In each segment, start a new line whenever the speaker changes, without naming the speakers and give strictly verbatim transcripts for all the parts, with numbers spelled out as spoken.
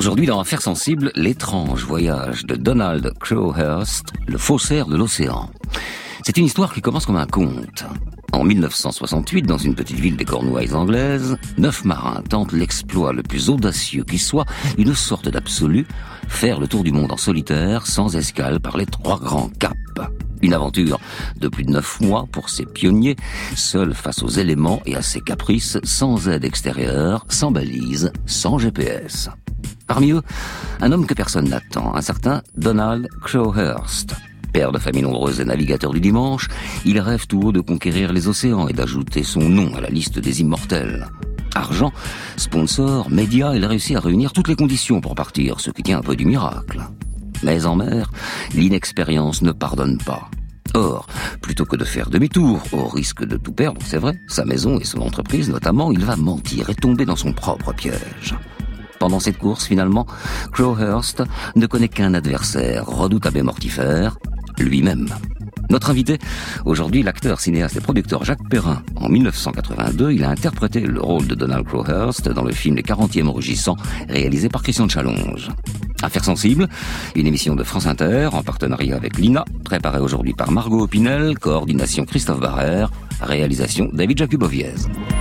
Aujourd'hui, dans Affaires sensibles, l'étrange voyage de Donald Crowhurst, le faussaire de l'océan. C'est une histoire qui commence comme un conte. En mille neuf cent soixante-huit, dans une petite ville des Cornouailles anglaises, neuf marins tentent l'exploit le plus audacieux qui soit, une sorte d'absolu, faire le tour du monde en solitaire, sans escale, par les trois grands caps. Une aventure de plus de neuf mois pour ces pionniers, seuls face aux éléments et à ses caprices, sans aide extérieure, sans balise, sans G P S. Parmi eux, un homme que personne n'attend, un certain Donald Crowhurst. Père de famille nombreuse et navigateur du dimanche, il rêve tout haut de conquérir les océans et d'ajouter son nom à la liste des immortels. Argent, sponsor, médias, il a réussi à réunir toutes les conditions pour partir, ce qui tient un peu du miracle. Mais en mer, l'inexpérience ne pardonne pas. Or, plutôt que de faire demi-tour, au risque de tout perdre, c'est vrai, sa maison et son entreprise notamment, il va mentir et tomber dans son propre piège. Pendant cette course, finalement, Crowhurst ne connaît qu'un adversaire, redoutable et mortifère, lui-même. Notre invité, aujourd'hui l'acteur, cinéaste et producteur Jacques Perrin. En mille neuf cent quatre-vingt-deux, il a interprété le rôle de Donald Crowhurst dans le film Les quarantièmes rugissants, réalisé par Christian Challonge. Affaires sensibles, une émission de France Inter, en partenariat avec l'I N A, préparée aujourd'hui par Margot Opinel, coordination Christophe Barrère, réalisation David Jacuboviez.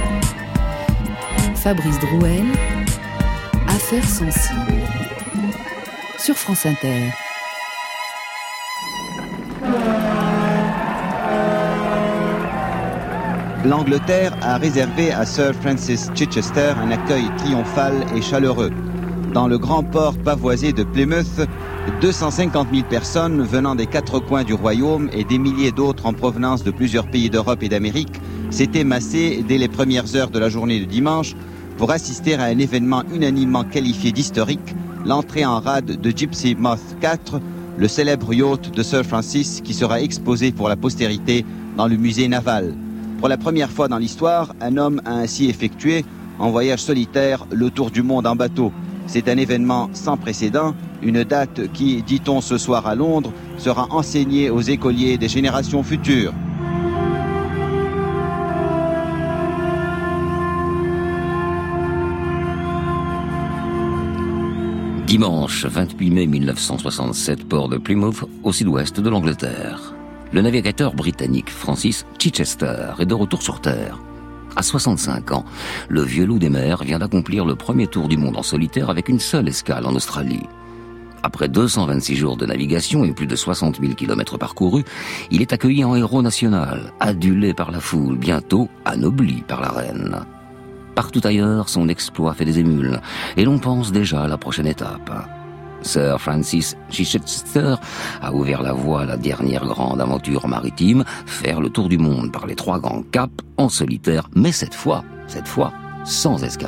Fabrice Drouel, Affaires sensibles, sur France Inter.
L'Angleterre a réservé à Sir Francis Chichester un accueil triomphal et chaleureux. Dans le grand port pavoisé de Plymouth, deux cent cinquante mille personnes venant des quatre coins du royaume et des milliers d'autres en provenance de plusieurs pays d'Europe et d'Amérique s'étaient massées dès les premières heures de la journée de dimanche pour assister à un événement unanimement qualifié d'historique, l'entrée en rade de Gypsy Moth quatre, le célèbre yacht de Sir Francis qui sera exposé pour la postérité dans le musée naval. Pour la première fois dans l'histoire, un homme a ainsi effectué, en voyage solitaire, le tour du monde en bateau. C'est un événement sans précédent, une date qui, dit-on ce soir à Londres, sera enseignée aux écoliers des générations futures.
Dimanche vingt-huit mai mille neuf cent soixante-sept, port de Plymouth, au sud-ouest de l'Angleterre. Le navigateur britannique Francis Chichester est de retour sur Terre. À soixante-cinq ans, le vieux loup des mers vient d'accomplir le premier tour du monde en solitaire avec une seule escale en Australie. Après deux cent vingt-six jours de navigation et plus de soixante mille kilomètres parcourus, il est accueilli en héros national, adulé par la foule, bientôt anobli par la reine. Partout ailleurs, son exploit fait des émules, et l'on pense déjà à la prochaine étape. Sir Francis Chichester a ouvert la voie à la dernière grande aventure maritime, faire le tour du monde par les trois grands caps en solitaire, mais cette fois, cette fois, sans escale.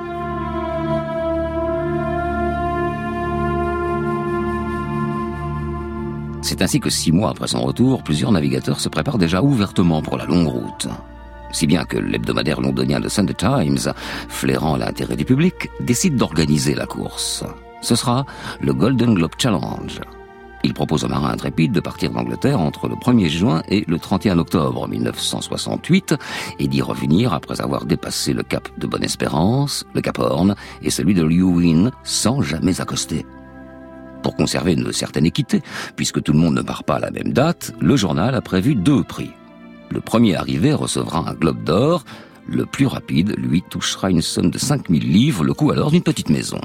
C'est ainsi que six mois après son retour, plusieurs navigateurs se préparent déjà ouvertement pour la longue route. Si bien que l'hebdomadaire londonien de Sunday Times, flairant l'intérêt du public, décide d'organiser la course. Ce sera le Golden Globe Challenge. Il propose aux marins intrépides de partir d'Angleterre entre le premier juin et le trente et un octobre mille neuf cent soixante-huit et d'y revenir après avoir dépassé le cap de Bonne-Espérance, le cap Horn et celui de Lewin sans jamais accoster. Pour conserver une certaine équité, puisque tout le monde ne part pas à la même date, le journal a prévu deux prix. Le premier arrivé recevra un globe d'or, le plus rapide, lui, touchera une somme de cinq mille livres, le coût alors d'une petite maison.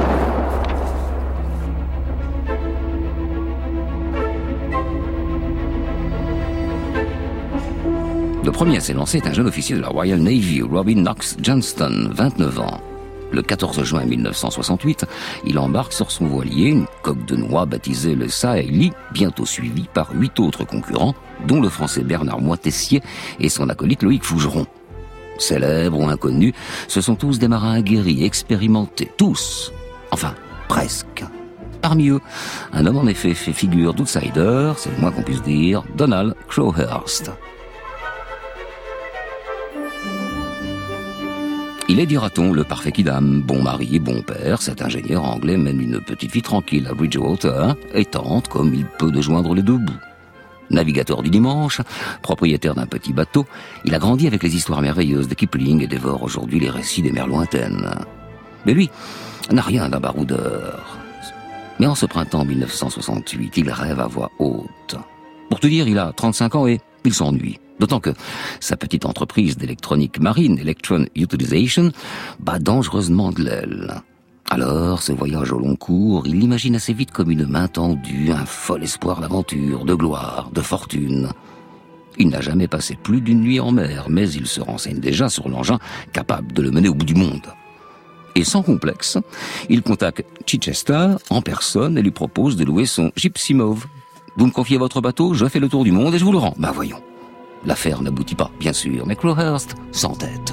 Le premier à s'élancer est un jeune officier de la Royal Navy, Robin Knox Johnston, vingt-neuf ans. Le quatorze juin mille neuf cent soixante-huit, il embarque sur son voilier une coque de noix baptisée le Saeli, bientôt suivi par huit autres concurrents, dont le français Bernard Moitessier et son acolyte Loïc Fougeron. Célèbres ou inconnus, ce sont tous des marins aguerris, expérimentés, tous. Enfin, presque. Parmi eux, un homme en effet fait figure d'outsider, c'est le moins qu'on puisse dire, Donald Crowhurst. Il est, dira-t-on, le parfait quidam, bon mari et bon père. Cet ingénieur anglais mène une petite vie tranquille à Bridgewater et tente, comme il peut, de joindre les deux bouts. Navigateur du dimanche, propriétaire d'un petit bateau, il a grandi avec les histoires merveilleuses de Kipling et dévore aujourd'hui les récits des mers lointaines. Mais lui, n'a rien d'un baroudeur. Mais en ce printemps mille neuf cent soixante-huit, il rêve à voix haute. Pour te dire, il a trente-cinq ans et il s'ennuie. D'autant que sa petite entreprise d'électronique marine, Electron Utilization, bat dangereusement de l'aile. Alors, ce voyage au long cours, il l'imagine assez vite comme une main tendue, un fol espoir d'aventure, de gloire, de fortune. Il n'a jamais passé plus d'une nuit en mer, mais il se renseigne déjà sur l'engin capable de le mener au bout du monde. Et sans complexe, il contacte Chichester en personne et lui propose de louer son Gypsy Mauve. Vous me confiez votre bateau, je fais le tour du monde et je vous le rends. Ben voyons. L'affaire n'aboutit pas, bien sûr, mais Crowhurst s'entête.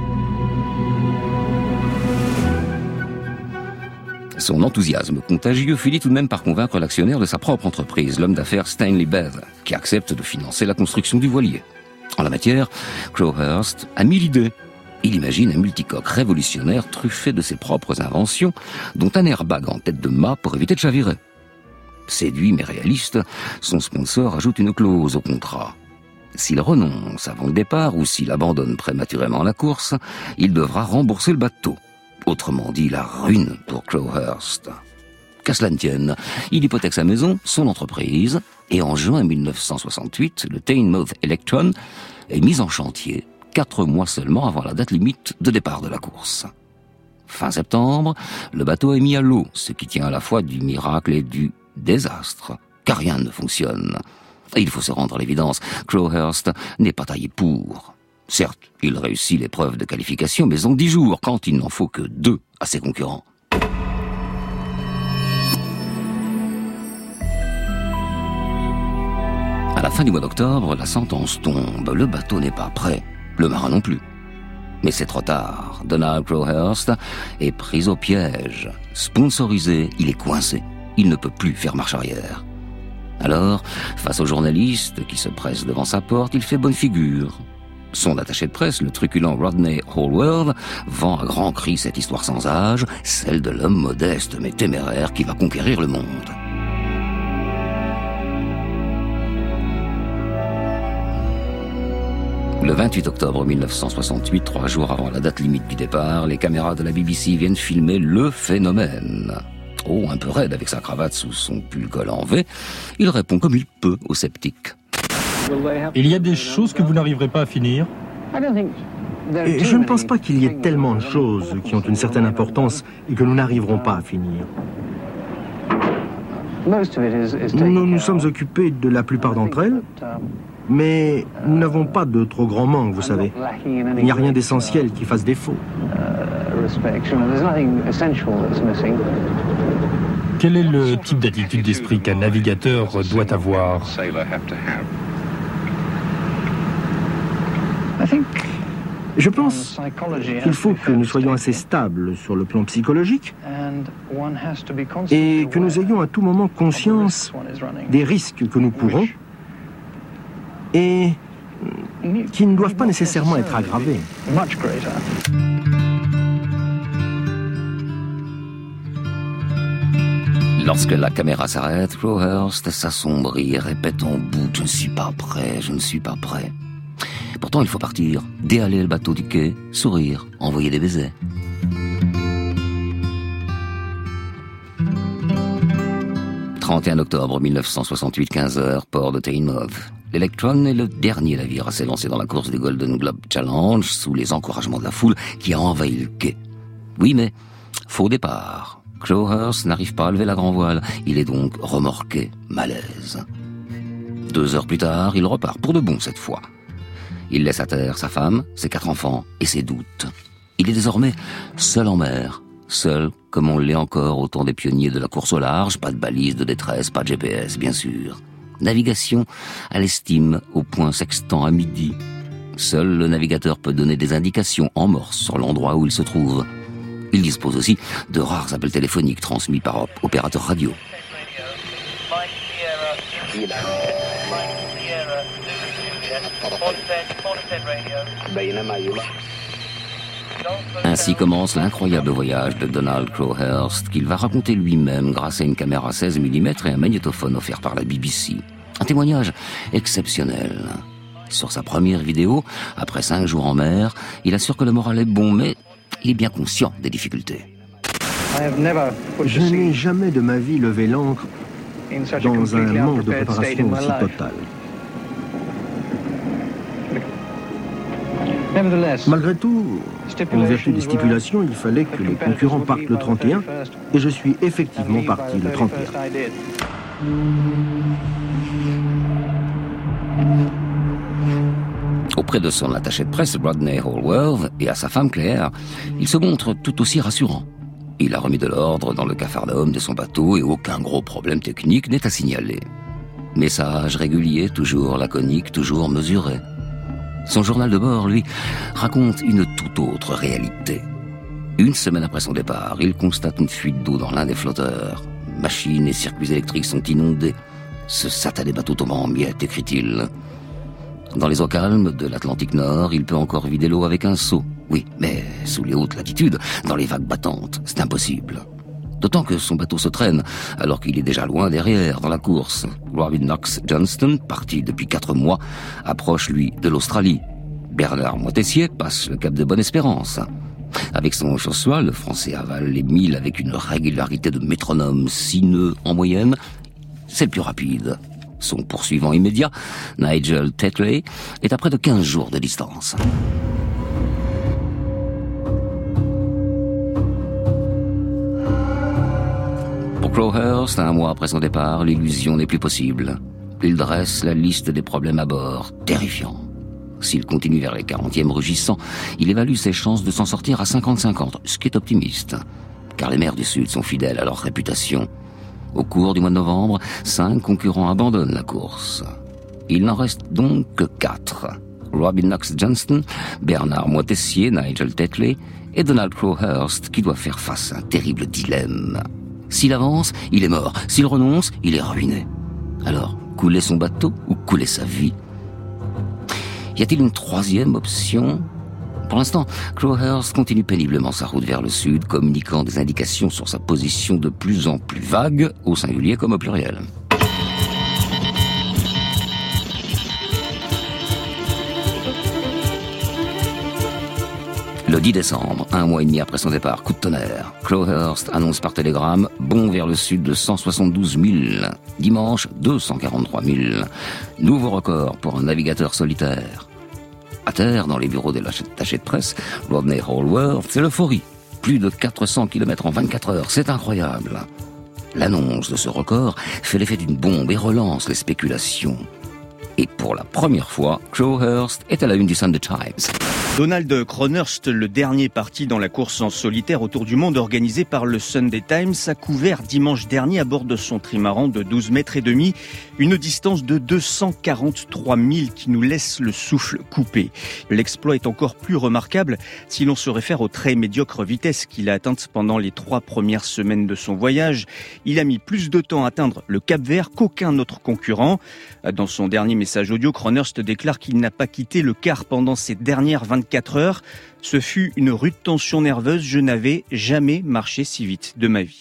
Son enthousiasme contagieux finit tout de même par convaincre l'actionnaire de sa propre entreprise, l'homme d'affaires Stanley Beth, qui accepte de financer la construction du voilier. En la matière, Crowhurst a mille idées. Il imagine un multicoque révolutionnaire truffé de ses propres inventions, dont un airbag en tête de mât pour éviter de chavirer. Séduit mais réaliste, son sponsor ajoute une clause au contrat. S'il renonce avant le départ ou s'il abandonne prématurément la course, il devra rembourser le bateau. Autrement dit, la ruine pour Crowhurst. Qu'à cela ne tienne, il hypothèque sa maison, son entreprise, et en juin mille neuf cent soixante-huit, le Teignmouth Electron est mis en chantier, quatre mois seulement avant la date limite de départ de la course. Fin septembre, le bateau est mis à l'eau, ce qui tient à la fois du miracle et du désastre, car rien ne fonctionne. Et il faut se rendre à l'évidence, Crowhurst n'est pas taillé pour. Certes, il réussit l'épreuve de qualification, mais en dix jours, quand il n'en faut que deux à ses concurrents. À la fin du mois d'octobre, la sentence tombe. Le bateau n'est pas prêt. Le marin non plus. Mais c'est trop tard. Donald Crowhurst est pris au piège. Sponsorisé, il est coincé. Il ne peut plus faire marche arrière. Alors, face aux journalistes qui se pressent devant sa porte, il fait bonne figure. Son attaché de presse, le truculent Rodney Hallworth, vend à grands cris cette histoire sans âge, celle de l'homme modeste mais téméraire qui va conquérir le monde. Le vingt-huit octobre mille neuf cent soixante-huit, trois jours avant la date limite du départ, les caméras de la B B C viennent filmer le phénomène. Oh, un peu raide avec sa cravate sous son pull col en V, il répond comme il peut aux sceptiques.
Il y a des choses que vous n'arriverez pas à finir.
Et je ne pense pas qu'il y ait tellement de choses qui ont une certaine importance et que nous n'arriverons pas à finir. Nous nous sommes occupés de la plupart d'entre elles, mais nous n'avons pas de trop grands manques, vous savez. Il n'y a rien d'essentiel qui fasse défaut.
Quel est le type d'attitude d'esprit qu'un navigateur doit avoir ?
Je pense qu'il faut que nous soyons assez stables sur le plan psychologique et que nous ayons à tout moment conscience des risques que nous courons et qui ne doivent pas nécessairement être aggravés.
Lorsque la caméra s'arrête, Crowhurst s'assombrit et répète en boucle « Je ne suis pas prêt, je ne suis pas prêt ». Pourtant, il faut partir, déhaler le bateau du quai, sourire, envoyer des baisers. trente et un octobre mille neuf cent soixante-huit, quinze heures, port de Teignmouth. L'Electron est le dernier navire à s'élancer dans la course du Golden Globe Challenge sous les encouragements de la foule qui a envahi le quai. Oui, mais faux départ. Crowhurst n'arrive pas à lever la grand voile. Il est donc remorqué, malaise. Deux heures plus tard, il repart pour de bon cette fois. Il laisse à terre sa femme, ses quatre enfants et ses doutes. Il est désormais seul en mer, seul comme on l'est encore au temps des pionniers de la course au large, pas de balise de détresse, pas de G P S, bien sûr. Navigation à l'estime, au point sextant à midi. Seul le navigateur peut donner des indications en morse sur l'endroit où il se trouve. Il dispose aussi de rares appels téléphoniques transmis par opérateur radio. Ainsi commence l'incroyable voyage de Donald Crowhurst qu'il va raconter lui-même grâce à une caméra seize millimètres et un magnétophone offert par la B B C. Un témoignage exceptionnel. Sur sa première vidéo, après cinq jours en mer, il assure que le moral est bon, mais il est bien conscient des difficultés.
Je n'ai jamais de ma vie levé l'ancre dans un manque de préparation aussi total. Malgré tout, en vertu des stipulations, il fallait que les concurrents partent le trente et un, et je suis effectivement parti le trente et un.
Auprès de son attaché de presse, Rodney Hallworth, et à sa femme Claire, il se montre tout aussi rassurant. Il a remis de l'ordre dans le capharnaüm de son bateau et aucun gros problème technique n'est à signaler. Message régulier, toujours laconique, toujours mesuré. Son journal de bord, lui, raconte une toute autre réalité. Une semaine après son départ, il constate une fuite d'eau dans l'un des flotteurs. Machines et circuits électriques sont inondés. Ce satané bateau tombe en miettes, écrit-il. Dans les eaux calmes de l'Atlantique Nord, il peut encore vider l'eau avec un seau. Oui, mais sous les hautes latitudes, dans les vagues battantes, c'est impossible. D'autant que son bateau se traîne, alors qu'il est déjà loin derrière, dans la course. Robin Knox Johnston, parti depuis quatre mois, approche, lui, de l'Australie. Bernard Moitessier passe le cap de Bonne-Espérance. Avec son chaussois, le Français avale les milles avec une régularité de métronome, six nœuds en moyenne. C'est le plus rapide. Son poursuivant immédiat, Nigel Tetley, est à près de quinze jours de distance. Pour Crowhurst, un mois après son départ, l'illusion n'est plus possible. Il dresse la liste des problèmes à bord, terrifiant. S'il continue vers les quarantièmes rugissants, il évalue ses chances de s'en sortir à cinquante cinquante, ce qui est optimiste, car les mers du Sud sont fidèles à leur réputation. Au cours du mois de novembre, cinq concurrents abandonnent la course. Il n'en reste donc que quatre. Robin Knox Johnston, Bernard Moitessier, Nigel Tetley et Donald Crowhurst, qui doivent faire face à un terrible dilemme. S'il avance, il est mort. S'il renonce, il est ruiné. Alors, couler son bateau ou couler sa vie? Y a-t-il une troisième option? Pour l'instant, Crowhurst continue péniblement sa route vers le sud, communiquant des indications sur sa position de plus en plus vague, au singulier comme au pluriel. Le dix décembre, un mois et demi après son départ, coup de tonnerre, Crowhurst annonce par télégramme bond vers le sud de cent soixante-douze milles. Dimanche, deux cent quarante-trois milles. Nouveau record pour un navigateur solitaire. À terre, dans les bureaux des attachés de presse, Rodney Hallworth, c'est l'euphorie. Plus de quatre cents kilomètres en vingt-quatre heures, c'est incroyable. L'annonce de ce record fait l'effet d'une bombe et relance les spéculations. Et pour la première fois, Crowhurst est à la une du Sunday Times.
Donald Crowhurst, le dernier parti dans la course en solitaire autour du monde organisée par le Sunday Times, a couvert dimanche dernier à bord de son trimaran de douze mètres et demi, une distance de deux cent quarante-trois milles qui nous laisse le souffle coupé. L'exploit est encore plus remarquable si l'on se réfère aux très médiocres vitesses qu'il a atteintes pendant les trois premières semaines de son voyage. Il a mis plus de temps à atteindre le Cap-Vert qu'aucun autre concurrent. Dans son dernier message audio, Crowhurst déclare qu'il n'a pas quitté le quart pendant ces dernières vingt-quatre heures. Ce fut une rude tension nerveuse. Je n'avais jamais marché si vite de ma vie.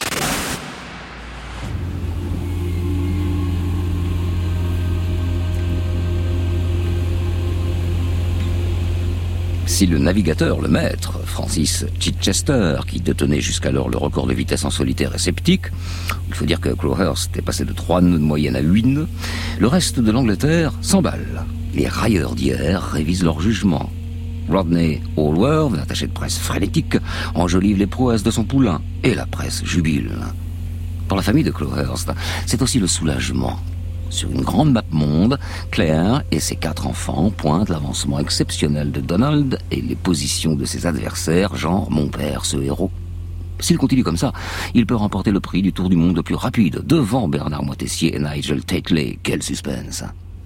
Si le navigateur, le maître, Francis Chichester, qui détenait jusqu'alors le record de vitesse en solitaire, est sceptique, il faut dire que Crowhurst est passé de trois nœuds de moyenne à huit nœuds, le reste de l'Angleterre s'emballe. Les railleurs d'hier révisent leur jugement. Rodney Hallworth, attaché de presse frénétique, enjolive les prouesses de son poulain, et la presse jubile. Pour la famille de Crowhurst, c'est aussi le soulagement. Sur une grande map monde, Claire et ses quatre enfants pointent l'avancement exceptionnel de Donald et les positions de ses adversaires, genre « Mon père, ce héros ». S'il continue comme ça, il peut remporter le prix du tour du monde le plus rapide, devant Bernard Moitessier et Nigel Tetley. Quel suspense!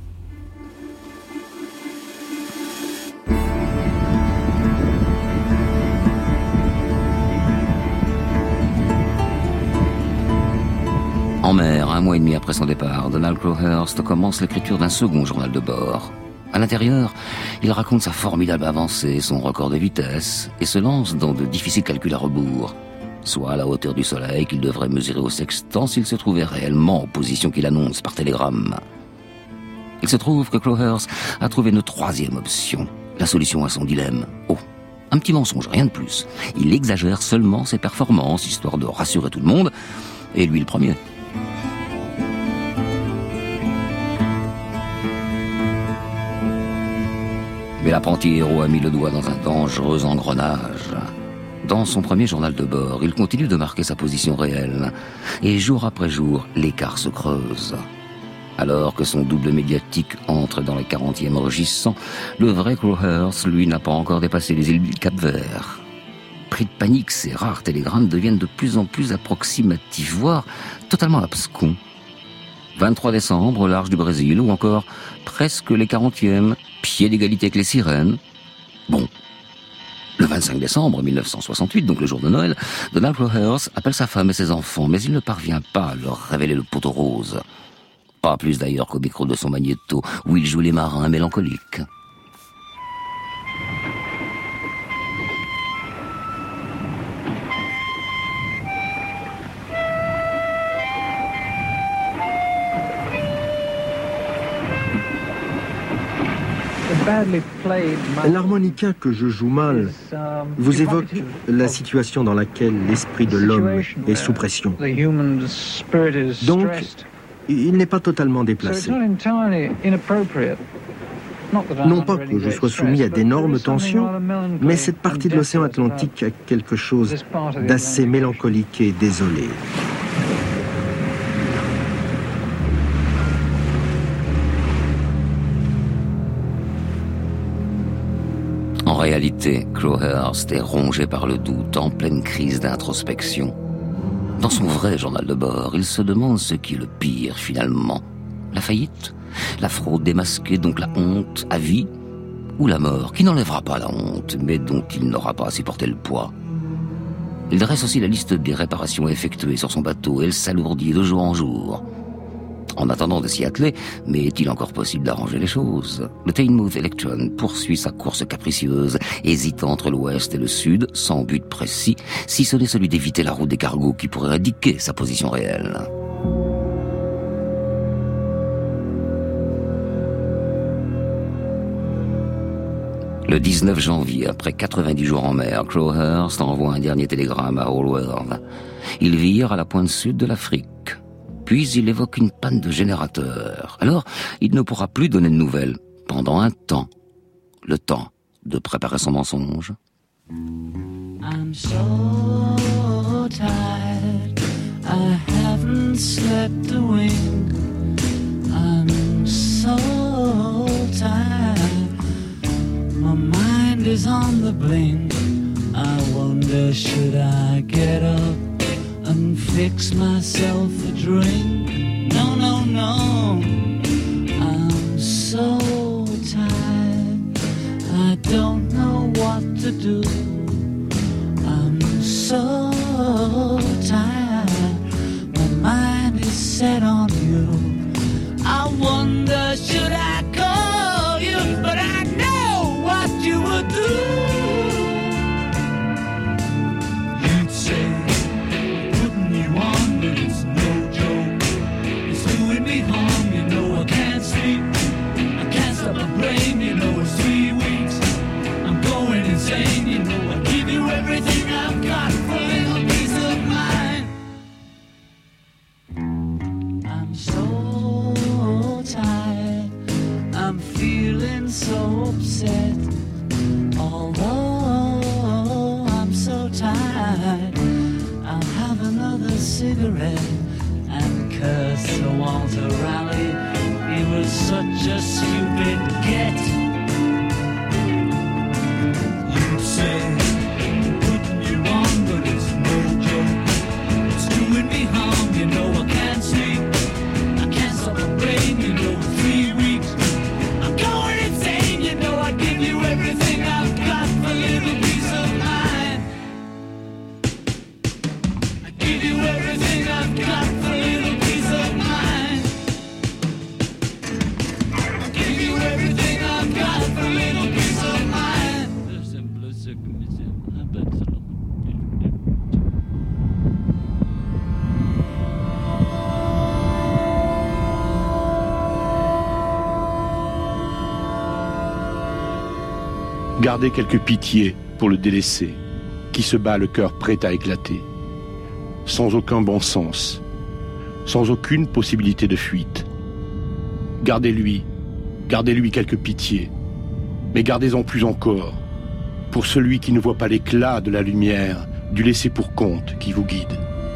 En mer, un mois et demi après son départ, Donald Crowhurst commence l'écriture d'un second journal de bord. À l'intérieur, il raconte sa formidable avancée, son record de vitesse, et se lance dans de difficiles calculs à rebours. Soit à la hauteur du soleil qu'il devrait mesurer au sextant s'il se trouvait réellement en position qu'il annonce par télégramme. Il se trouve que Crowhurst a trouvé une troisième option, la solution à son dilemme. Oh, Un petit mensonge, rien de plus. Il exagère seulement ses performances, histoire de rassurer tout le monde, et lui le premier. Mais l'apprenti héros a mis le doigt dans un dangereux engrenage. Dans son premier journal de bord, il continue de marquer sa position réelle. Et jour après jour, l'écart se creuse. Alors que son double médiatique entre dans le quarantième rugissant, le vrai Crowhurst, lui, n'a pas encore dépassé les îles du Cap-Vert. Pris de panique, ces rares télégrammes deviennent de plus en plus approximatifs, voire totalement abscons. vingt-trois décembre, au large du Brésil, ou encore presque les quarantièmes, pied d'égalité avec les sirènes. Bon. Le vingt-cinq décembre mille neuf cent soixante-huit, donc le jour de Noël, Donald Crowhurst appelle sa femme et ses enfants, mais il ne parvient pas à leur révéler le poteau rose. Pas plus d'ailleurs qu'au micro de son magnéto, où il joue les marins mélancoliques.
L'harmonica que je joue mal vous évoque la situation dans laquelle l'esprit de l'homme est sous pression. Donc, il n'est pas totalement déplacé. Non pas que je sois soumis à d'énormes tensions, mais cette partie de l'océan Atlantique a quelque chose d'assez mélancolique et désolé.
En réalité, Crowhurst est rongé par le doute, en pleine crise d'introspection. Dans son vrai journal de bord, il se demande ce qui est le pire finalement. La faillite, la fraude démasquée, donc la honte à vie, ou la mort, qui n'enlèvera pas la honte, mais dont il n'aura pas à supporter le poids. Il dresse aussi la liste des réparations effectuées sur son bateau, et elle s'alourdit de jour en jour. En attendant de s'y atteler, mais est-il encore possible d'arranger les choses? Le Teignmouth Electron poursuit sa course capricieuse, hésitant entre l'ouest et le sud, sans but précis, si ce n'est celui d'éviter la route des cargos qui pourrait indiquer sa position réelle. Le dix-neuf janvier, après quatre-vingt-dix jours en mer, Crowhurst envoie un dernier télégramme à Allworld. Il vire à la pointe sud de l'Afrique. Puis il évoque une panne de générateur. Alors, il ne pourra plus donner de nouvelles pendant un temps. Le temps de préparer son mensonge. I'm so tired, I haven't slept a wink. I'm so tired, my mind is on the blink. I wonder, should I get up and fix myself a drink? No, no, no, I'm so tired, I don't know what to do. I'm so tired, my mind is set on you. I wonder, should I call you? But I know what you would do. You'd say, it's no joke, it's doing me harm, you know I can't sleep, I can't stop my brain, you know it's three weeks, I'm going insane, you know I give you everything I've got for a little peace of mind. I'm so tired, I'm feeling so upset, although I'm so tired, I'll have another cigarette and curse Sir Walter Raleigh. He was such a stupid get. You'd say, putting you on, but it's no joke. It's doing me harm, you know I can't sleep. I can't stop my brain, you know, in three weeks. I'm going insane, you know I give you everything I've got for a little peace of mind. Give you everything I've got for a little peace of mind. Give you everything I've got for a little peace of mind.
Gardez quelque pitié pour le délaissé, qui se bat le cœur prêt à éclater, sans aucun bon sens, sans aucune possibilité de fuite. Gardez-lui, gardez-lui quelque pitié, mais gardez-en plus encore, pour celui qui ne voit pas l'éclat de la lumière du laisser pour compte qui vous guide.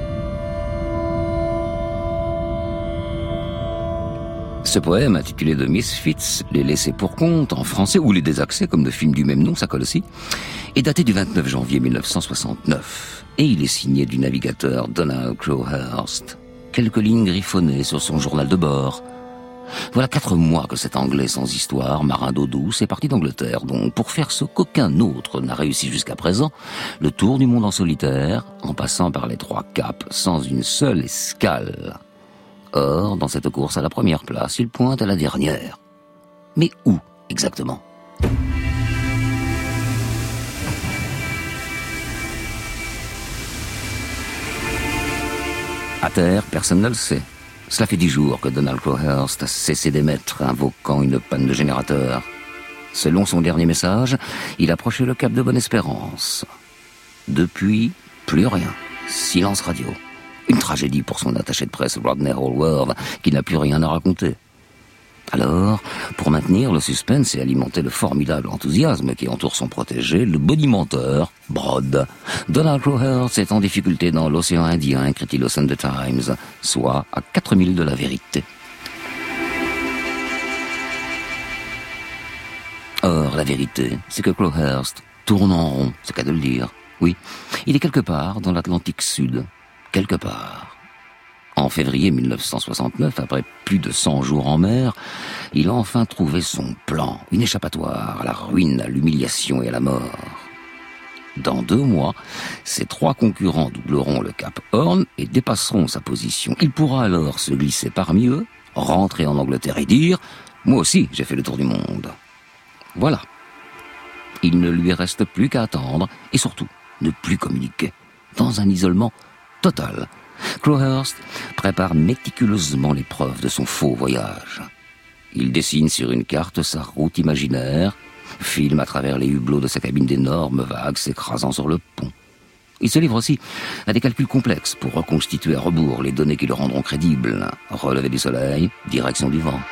Ce poème, intitulé The Misfits, les laissés pour compte, en français, ou les désaxés, comme le film du même nom, ça colle aussi, est daté du vingt-neuf janvier mille neuf cent soixante-neuf. Et il est signé du navigateur Donald Crowhurst. Quelques lignes griffonnées sur son journal de bord. Voilà quatre mois que cet Anglais sans histoire, marin d'eau douce, est parti d'Angleterre, donc, pour faire ce qu'aucun autre n'a réussi jusqu'à présent, le tour du monde en solitaire, en passant par les trois caps, sans une seule escale. Or, dans cette course à la première place, il pointe à la dernière. Mais où, exactement ? À terre, personne ne le sait. Cela fait dix jours que Donald Crowhurst a cessé d'émettre, invoquant une panne de générateur. Selon son dernier message, il approchait le cap de Bonne-Espérance. Depuis, plus rien. Silence radio. Une tragédie pour son attaché de presse Rodney Hallworth, qui n'a plus rien à raconter. Alors, pour maintenir le suspense et alimenter le formidable enthousiasme qui entoure son protégé, le bonimenteur, Brod, Donald Crowhurst est en difficulté dans l'océan Indien, écrit-il au Sunday Times, soit à quatre milles de la vérité. Or, la vérité, c'est que Crowhurst tourne en rond, c'est qu'à de le dire. Oui, il est quelque part dans l'Atlantique Sud. Quelque part. En février mille neuf cent soixante-neuf, après plus de cent jours en mer, il a enfin trouvé son plan, une échappatoire à la ruine, à l'humiliation et à la mort. Dans deux mois, ses trois concurrents doubleront le cap Horn et dépasseront sa position. Il pourra alors se glisser parmi eux, rentrer en Angleterre et dire « Moi aussi, j'ai fait le tour du monde ». Voilà. Il ne lui reste plus qu'à attendre et surtout ne plus communiquer, dans un isolement total. Crowhurst prépare méticuleusement les preuves de son faux voyage. Il dessine sur une carte sa route imaginaire, filme à travers les hublots de sa cabine d'énormes vagues s'écrasant sur le pont. Il se livre aussi à des calculs complexes pour reconstituer à rebours les données qui le rendront crédible. Relevé du soleil, direction du vent.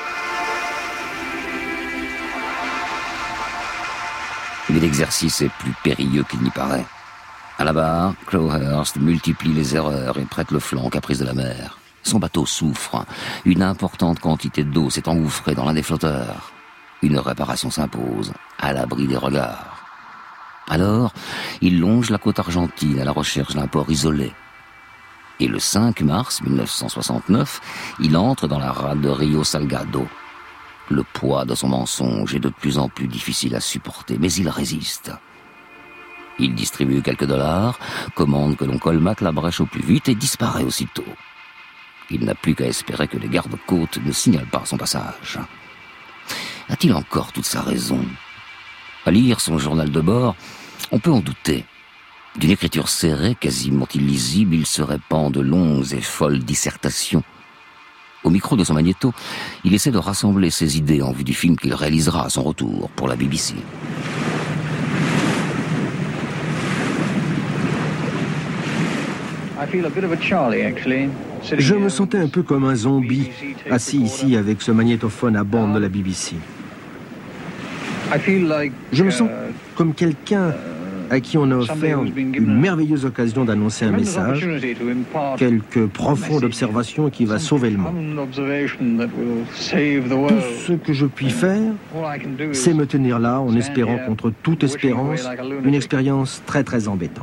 Mais l'exercice est plus périlleux qu'il n'y paraît. À la barre, Crowhurst multiplie les erreurs et prête le flanc aux caprices de la mer. Son bateau souffre. Une importante quantité d'eau s'est engouffrée dans l'un des flotteurs. Une réparation s'impose, à l'abri des regards. Alors, il longe la côte argentine à la recherche d'un port isolé. Et le cinq mars mille neuf cent soixante-neuf, il entre dans la rade de Rio Salgado. Le poids de son mensonge est de plus en plus difficile à supporter, mais il résiste. Il distribue quelques dollars, commande que l'on colmate la brèche au plus vite et disparaît aussitôt. Il n'a plus qu'à espérer que les gardes-côtes ne signalent pas son passage. A-t-il encore toute sa raison ? À lire son journal de bord, on peut en douter. D'une écriture serrée, quasiment illisible, il se répand de longues et folles dissertations. Au micro de son magnéto, il essaie de rassembler ses idées en vue du film qu'il réalisera à son retour pour la B B C.
Je me sentais un peu comme un zombie, assis ici avec ce magnétophone à bande de la B B C. Je me sens comme quelqu'un à qui on a offert une merveilleuse occasion d'annoncer un message, quelque profonde observation qui va sauver le monde. Tout ce que je puis faire, c'est me tenir là en espérant contre toute espérance une expérience très très embêtante.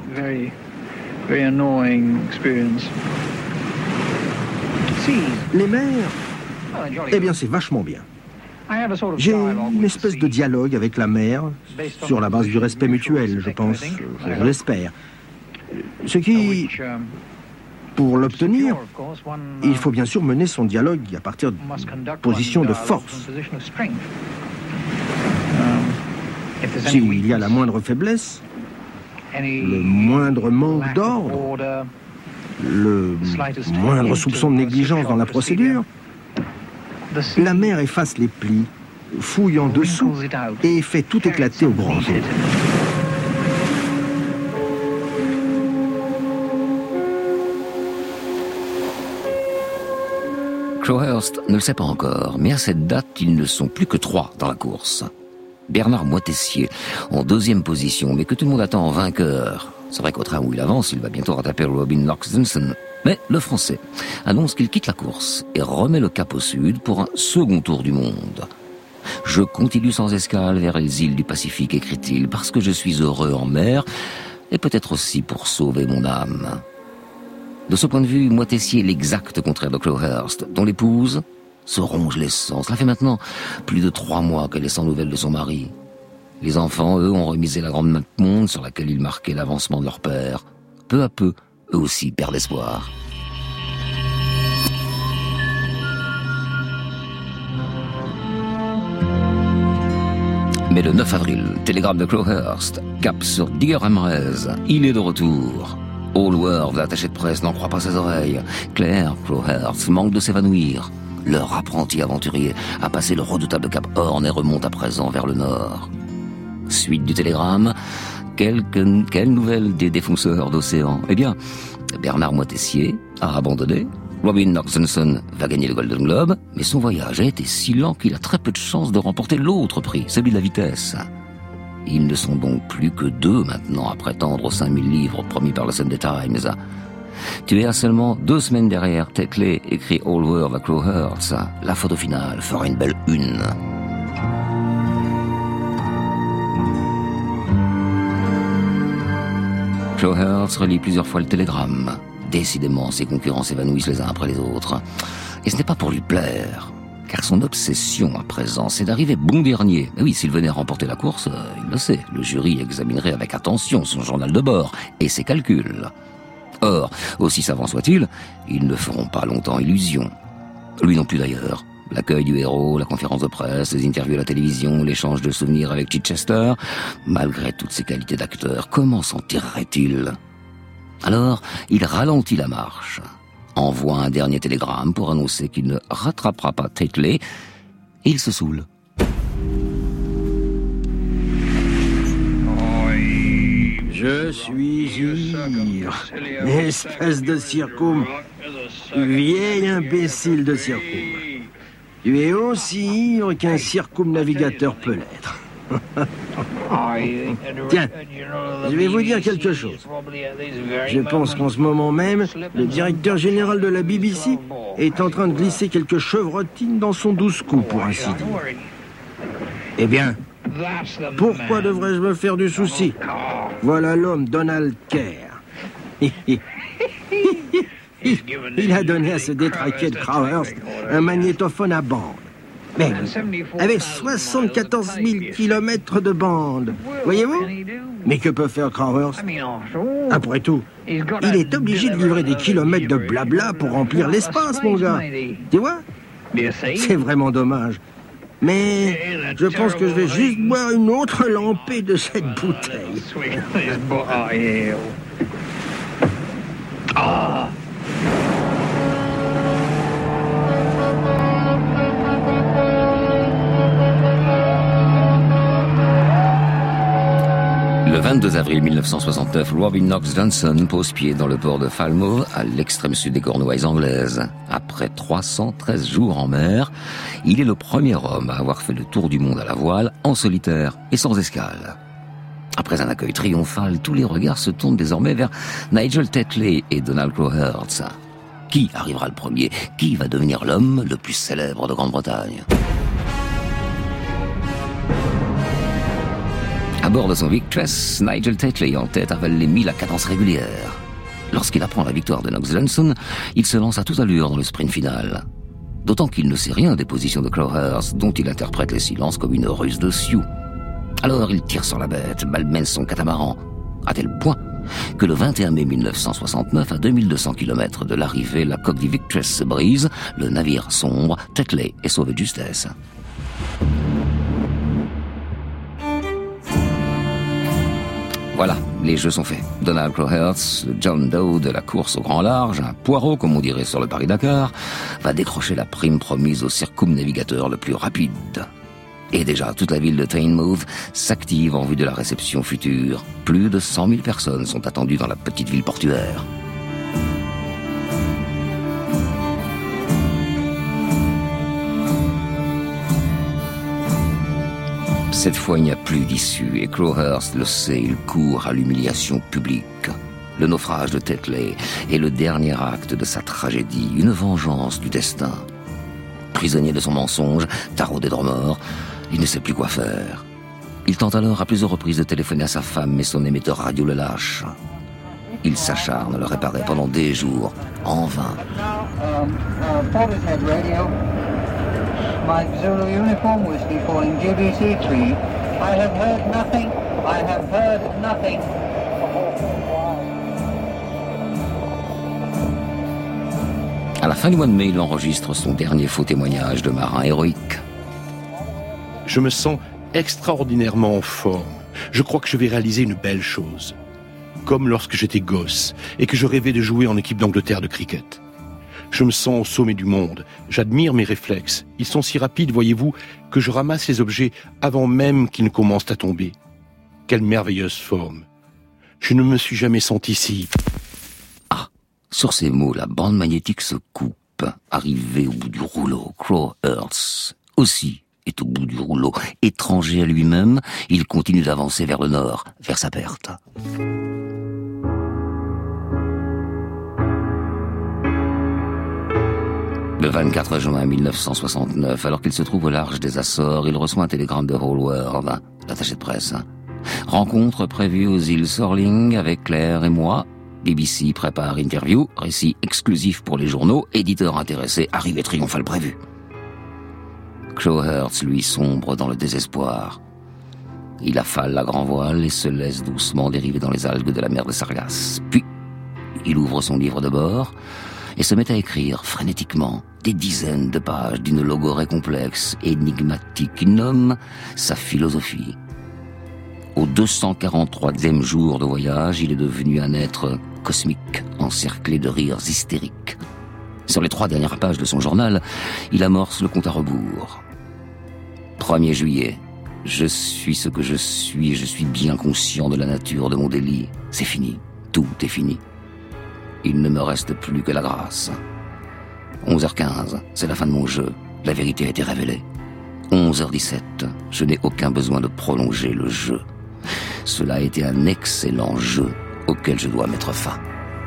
Les mers, eh bien c'est vachement bien. J'ai une espèce de dialogue avec la mer, sur la base du respect mutuel, je pense, je l'espère. Ce qui, pour l'obtenir, il faut bien sûr mener son dialogue à partir d'une position de force. S'il y a la moindre faiblesse, le moindre manque d'ordre, le moindre soupçon de négligence dans la procédure, la mer efface les plis, fouille en dessous et fait tout éclater au grand jour.
Crowhurst ne le sait pas encore, mais à cette date, ils ne sont plus que trois dans la course. Bernard Moitessier, en deuxième position, mais que tout le monde attend en vainqueur. C'est vrai qu'au train où il avance, il va bientôt rattraper Robin Knox Johnson. Mais le Français annonce qu'il quitte la course et remet le cap au sud pour un second tour du monde. « Je continue sans escale vers les îles du Pacifique, écrit-il, parce que je suis heureux en mer, et peut-être aussi pour sauver mon âme. » De ce point de vue, Moitessier est l'exact contraire de Crowhurst, dont l'épouse se ronge les sangs. Cela fait maintenant plus de trois mois qu'elle est sans nouvelles de son mari. Les enfants, eux, ont remisé la grande map monde sur laquelle ils marquaient l'avancement de leur père. Peu à peu, eux aussi perdent espoir. Mais le neuf avril, télégramme de Crowhurst, cap sur Digger Ramirez, il est de retour. Allworth, l'attaché de presse, n'en croit pas ses oreilles. Claire Crowhurst manque de s'évanouir. Leur apprenti aventurier a passé le redoutable cap Horn et remonte à présent vers le nord. Suite du télégramme, quelques, quelles nouvelles des défonceurs d'océan? Eh bien, Bernard Moitessier a abandonné. Robin Knox Johnson va gagner le Golden Globe, mais son voyage a été si lent qu'il a très peu de chances de remporter l'autre prix, celui de la vitesse. Ils ne sont donc plus que deux maintenant à prétendre aux cinq mille livres promis par le Sunday Times. Tu es à seulement deux semaines derrière Tetley, écrit Allworth à Crowhurst. La photo finale fera une belle une. Crowhurst relit plusieurs fois le télégramme. Décidément, ses concurrents s'évanouissent les uns après les autres. Et ce n'est pas pour lui plaire, car son obsession à présent, c'est d'arriver bon dernier. Mais oui, s'il venait remporter la course, il le sait, le jury examinerait avec attention son journal de bord et ses calculs. Or, aussi savants soient-ils, ils ne feront pas longtemps illusion. Lui non plus d'ailleurs. L'accueil du héros, la conférence de presse, les interviews à la télévision, l'échange de souvenirs avec Chichester, malgré toutes ses qualités d'acteur, comment s'en tirerait-il ? Alors, il ralentit la marche, envoie un dernier télégramme pour annoncer qu'il ne rattrapera pas Tetley, et il se saoule.
Je suis ivre, espèce de circum, vieil imbécile de circum. Tu es aussi ivre qu'un circumnavigateur peut l'être. Tiens, je vais vous dire quelque chose. Je pense qu'en ce moment même, le directeur général de la B B C est en train de glisser quelques chevrotines dans son douze coups, pour ainsi dire. Eh bien, pourquoi devrais-je me faire du souci? Voilà l'homme, Donald Kerr. Il a donné à ce détraqué de Crowhurst un magnétophone à bande. Mais avec soixante-quatorze mille kilomètres de bande, voyez-vous? Mais que peut faire Crowhurst? Après tout, il est obligé de livrer des kilomètres de blabla pour remplir l'espace, mon gars. Tu vois? C'est vraiment dommage. Mais je pense que je vais juste boire une autre lampée de cette bouteille. Ah!
Le vingt-deux avril mille neuf cent soixante-neuf, Robin Knox Johnson pose pied dans le port de Falmouth, à l'extrême sud des Cornouailles anglaises. Après trois cent treize jours en mer, il est le premier homme à avoir fait le tour du monde à la voile, en solitaire et sans escale. Après un accueil triomphal, tous les regards se tournent désormais vers Nigel Tetley et Donald Crowhurst. Qui arrivera le premier? Qui va devenir l'homme le plus célèbre de Grande-Bretagne? À bord de son Victress, Nigel Tetley en tête avale les milles à cadence régulière. Lorsqu'il apprend la victoire de Knox Johnson, il se lance à toute allure dans le sprint final. D'autant qu'il ne sait rien des positions de Crowhurst, dont il interprète les silences comme une ruse de Sioux. Alors il tire sur la bête, malmène son catamaran, à tel point que le vingt et un mai mille neuf cent soixante-neuf, à deux mille deux cents kilomètres de l'arrivée, la coque du Victress se brise, le navire sombre, Tetley est sauvé de justesse. Voilà, les jeux sont faits. Donald Crowhurst, le John Doe de la course au grand large, un poireau comme on dirait sur le Paris-Dakar, va décrocher la prime promise au circumnavigateur le plus rapide. Et déjà, toute la ville de Teignmouth s'active en vue de la réception future. Plus de cent mille personnes sont attendues dans la petite ville portuaire. Cette fois, il n'y a plus d'issue, et Crowhurst le sait, il court à l'humiliation publique. Le naufrage de Tetley est le dernier acte de sa tragédie, une vengeance du destin. Prisonnier de son mensonge, taraudé de remords, il ne sait plus quoi faire. Il tente alors à plusieurs reprises de téléphoner à sa femme, mais son émetteur radio le lâche. Il s'acharne à le réparer pendant des jours, en vain.
Mike Zulu Uniform Whiskey calling G B C three. I have heard nothing. I have heard nothing.
À la fin du mois de mai, il enregistre son dernier faux témoignage de marin héroïque.
Je me sens extraordinairement en forme. Je crois que je vais réaliser une belle chose. Comme lorsque j'étais gosse et que je rêvais de jouer en équipe d'Angleterre de cricket. Je me sens au sommet du monde. J'admire mes réflexes. Ils sont si rapides, voyez-vous, que je ramasse les objets avant même qu'ils ne commencent à tomber. Quelle merveilleuse forme. Je ne me suis jamais senti si...
Ah, sur ces mots, la bande magnétique se coupe. Arrivé au bout du rouleau, Crowhurst aussi est au bout du rouleau. Étranger à lui-même, il continue d'avancer vers le nord, vers sa perte. Le vingt-quatre juin mille neuf cent soixante-neuf, alors qu'il se trouve au large des Açores, il reçoit un télégramme de Hallward, l'attaché de presse. Rencontre prévue aux îles Sorling avec Claire et moi. B B C prépare interview, récit exclusif pour les journaux, éditeur intéressé, arrivée triomphale prévue. Crowhurst, lui, sombre dans le désespoir. Il affale la grand voile et se laisse doucement dériver dans les algues de la mer de Sargasse. Puis, il ouvre son livre de bord et se met à écrire frénétiquement des dizaines de pages d'une logorée complexe, énigmatique, qu'il nomme sa philosophie. Au deux cent quarante-troisième jour de voyage, il est devenu un être cosmique, encerclé de rires hystériques. Sur les trois dernières pages de son journal, il amorce le compte à rebours. premier juillet. Je suis ce que je suis, je suis bien conscient de la nature de mon délit. C'est fini, tout est fini. Il ne me reste plus que la grâce. onze heures quinze, c'est la fin de mon jeu. La vérité a été révélée. onze heures dix-sept, je n'ai aucun besoin de prolonger le jeu. Cela a été un excellent jeu auquel je dois mettre fin.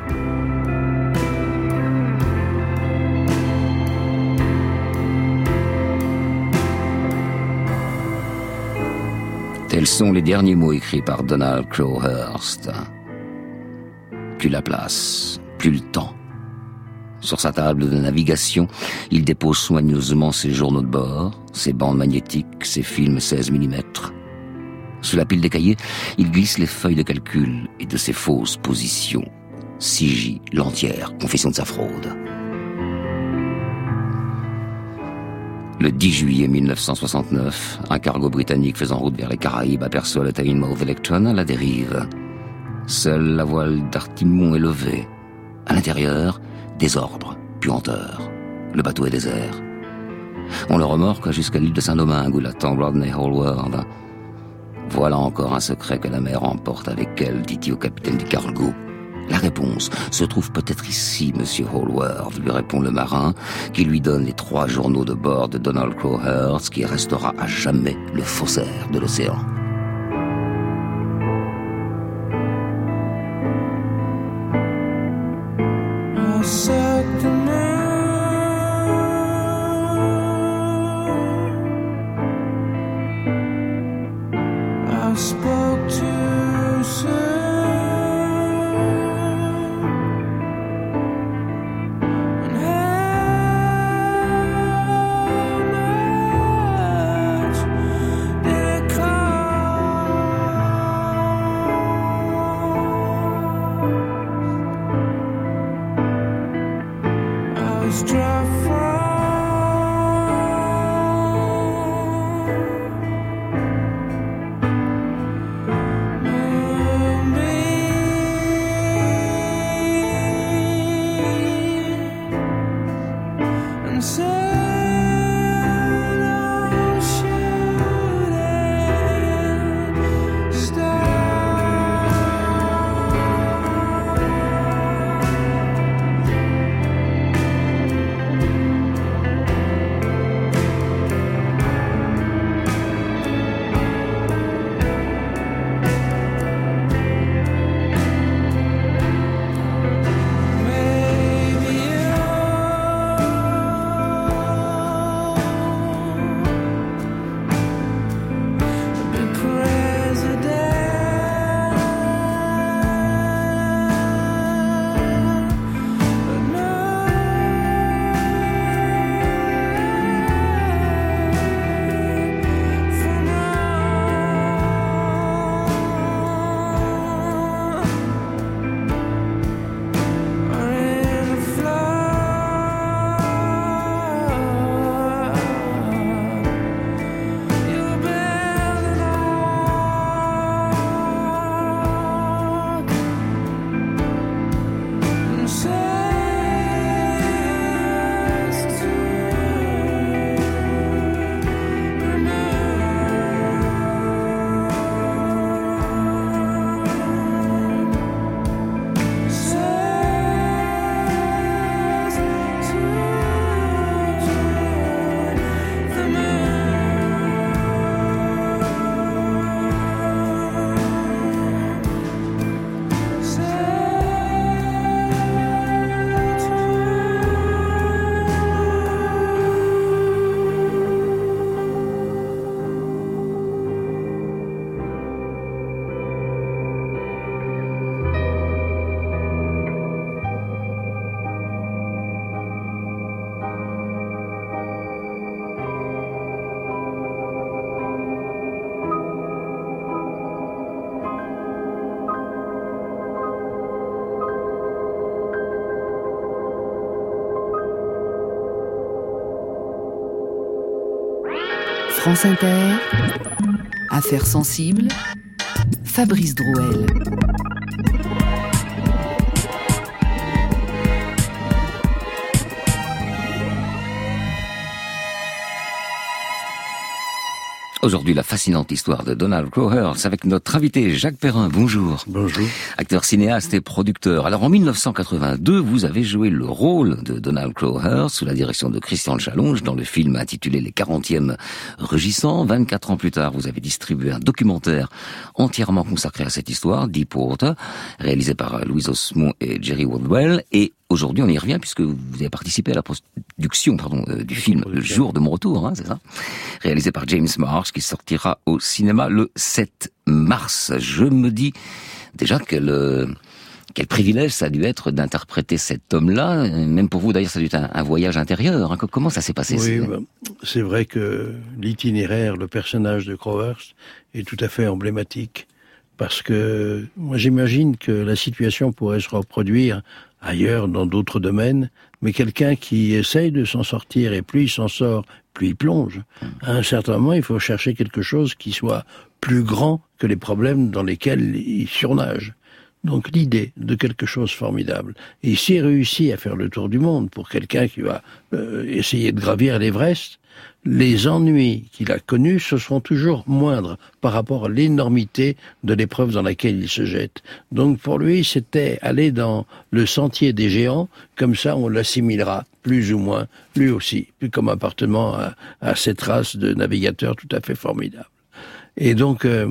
Tels sont les derniers mots écrits par Donald Crowhurst. Plus la place, plus le temps. Sur sa table de navigation, il dépose soigneusement ses journaux de bord, ses bandes magnétiques, ses films seize millimètres. Sous la pile des cahiers, il glisse les feuilles de calcul et de ses fausses positions. C J, l'entière, confession de sa fraude. Le dix juillet mille neuf cent soixante-neuf, un cargo britannique faisant route vers les Caraïbes aperçoit le Tynemouth Electron à la dérive. Seule la voile d'artimon est levée. À l'intérieur, désordre, puanteur. Le bateau est désert. On le remorque jusqu'à l'île de Saint-Domingue où l'attend Rodney Hallward. Voilà encore un secret que la mer emporte avec elle, dit-il au capitaine du cargo. La réponse se trouve peut-être ici, monsieur Hallward, lui répond le marin, qui lui donne les trois journaux de bord de Donald Crowhurst, qui restera à jamais le faussaire de l'océan.
France Inter, Affaires sensibles, Fabrice Drouel.
Aujourd'hui, la fascinante histoire de Donald Crowhurst avec notre invité Jacques Perrin. Bonjour.
Bonjour.
Acteur, cinéaste et producteur. Alors, en mille neuf cent quatre-vingt-deux, vous avez joué le rôle de Donald Crowhurst sous la direction de Christian Challonge dans le film intitulé Les quarantièmes Rugissants. vingt-quatre ans plus tard, vous avez distribué un documentaire entièrement consacré à cette histoire, Deepwater, réalisé par Louise Osmond et Jerry Waldwell. Et aujourd'hui, on y revient puisque vous avez participé à la production, pardon, euh, du film Le jour de mon retour, hein, c'est ça, réalisé par James Marsh, qui sortira au cinéma le sept mars. Je me dis déjà quel euh, quel privilège ça a dû être d'interpréter cet homme-là. Même pour vous, d'ailleurs, ça a dû être un, un voyage intérieur. Hein. Comment ça s'est passé?
Oui,
c'est...
Ben, c'est vrai que l'itinéraire, le personnage de Crowhurst est tout à fait emblématique. Parce que moi, j'imagine que la situation pourrait se reproduire ailleurs, dans d'autres domaines, mais quelqu'un qui essaye de s'en sortir, et plus il s'en sort, plus il plonge. À un certain moment, il faut chercher quelque chose qui soit plus grand que les problèmes dans lesquels il surnage. Donc l'idée de quelque chose formidable. Et s'il réussit à faire le tour du monde pour quelqu'un qui va euh, essayer de gravir l'Everest, les ennuis qu'il a connus se seront toujours moindres par rapport à l'énormité de l'épreuve dans laquelle il se jette. Donc pour lui, c'était aller dans le sentier des géants, comme ça on l'assimilera plus ou moins, lui aussi, plus comme appartenant à, à cette race de navigateurs tout à fait formidable. Et donc euh,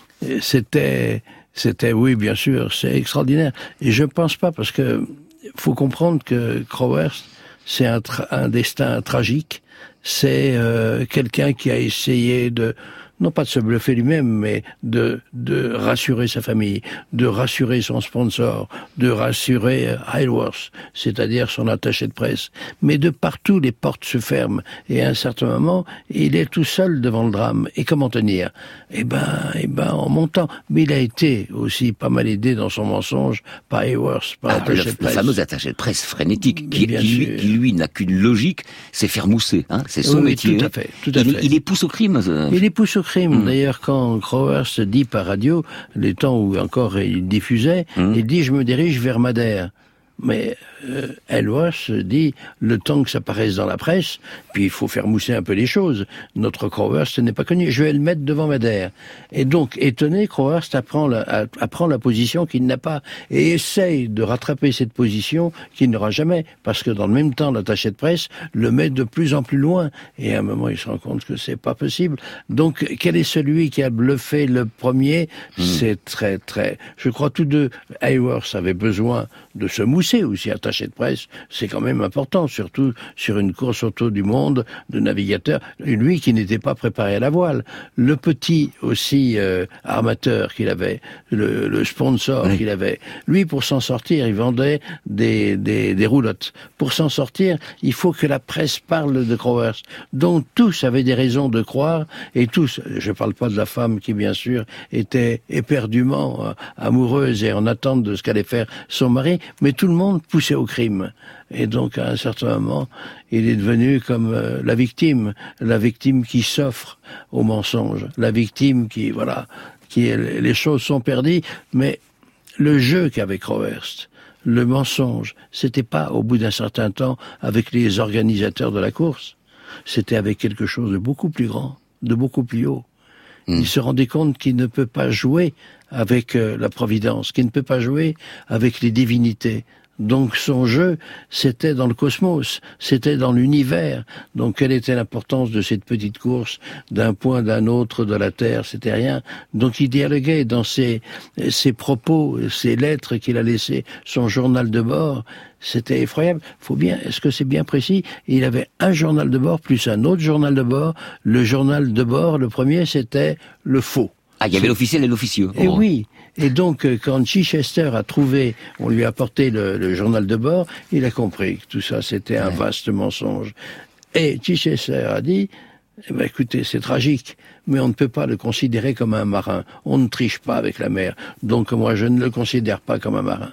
c'était, c'était, oui bien sûr, c'est extraordinaire. Et je pense pas, parce que faut comprendre que Crowhurst, c'est un, tra- un destin tragique. C'est euh, quelqu'un qui a essayé de, non pas de se bluffer lui-même, mais de, de rassurer sa famille, de rassurer son sponsor, de rassurer Highworth, c'est-à-dire son attaché de presse. Mais de partout, les portes se ferment. Et à un certain moment, il est tout seul devant le drame. Et comment tenir? Eh ben, eh ben, en montant. Mais il a été aussi pas mal aidé dans son mensonge par Highworth, par
ah,
l'attaché
le,
de presse.
Le fameux attaché de presse frénétique, qui, qui, lui, qui lui n'a qu'une logique, c'est faire mousser. Hein, c'est son
oui,
métier.
Tout à fait. Tout à
il,
fait.
il est pousse au crime. Euh...
Il est pousse au crime. Mmh. D'ailleurs, quand Crowhurst dit par radio, les temps où encore il diffusait, mmh. il dit « je me dirige vers Madère ». Mais euh, Highworth dit le temps que ça paraisse dans la presse, puis il faut faire mousser un peu les choses. Notre Crowhurst n'est pas connu. Je vais le mettre devant Madère. Et donc, étonné, Crowhurst apprend la, apprend la position qu'il n'a pas et essaye de rattraper cette position qu'il n'aura jamais, parce que dans le même temps, l'attaché de presse le met de plus en plus loin. Et à un moment, il se rend compte que c'est pas possible. Donc, quel est celui qui a bluffé le premier? mmh. C'est très, très... Je crois tous deux, Highworth avait besoin de se mousser aussi, attaché de presse, c'est quand même important, surtout sur une course autour du monde de navigateurs, lui qui n'était pas préparé à la voile. Le petit aussi euh, armateur qu'il avait, le, le sponsor oui. qu'il avait, lui pour s'en sortir, il vendait des, des, des roulottes. Pour s'en sortir, il faut que la presse parle de Crowhurst, dont tous avaient des raisons de croire, et tous, je ne parle pas de la femme qui bien sûr était éperdument euh, amoureuse et en attente de ce qu'allait faire son mari, mais tout le monde poussait au crime. Et donc, à un certain moment, il est devenu comme euh, la victime, la victime qui s'offre au mensonge, la victime qui, voilà, qui, les choses sont perdues, mais le jeu qu'avait Crowhurst, le mensonge, c'était pas au bout d'un certain temps avec les organisateurs de la course, c'était avec quelque chose de beaucoup plus grand, de beaucoup plus haut. Mmh. Il se rendait compte qu'il ne peut pas jouer avec euh, la providence, qu'il ne peut pas jouer avec les divinités. Donc son jeu, c'était dans le cosmos, c'était dans l'univers. Donc quelle était l'importance de cette petite course d'un point d'un autre de la Terre? C'était rien. Donc il dialoguait dans ses, ses propos, ses lettres qu'il a laissées, son journal de bord. C'était effroyable. Faut bien, est-ce que c'est bien précis? Il avait un journal de bord plus un autre journal de bord. Le journal de bord, le premier, c'était le faux.
Ah, il y avait l'officiel et l'officieux.
Et oh. oui. Et donc, quand Chichester a trouvé, on lui a apporté le, le journal de bord, il a compris que tout ça, c'était un ouais. vaste mensonge. Et Chichester a dit, eh ben, écoutez, c'est tragique, mais on ne peut pas le considérer comme un marin. On ne triche pas avec la mer. Donc, moi, je ne le considère pas comme un marin.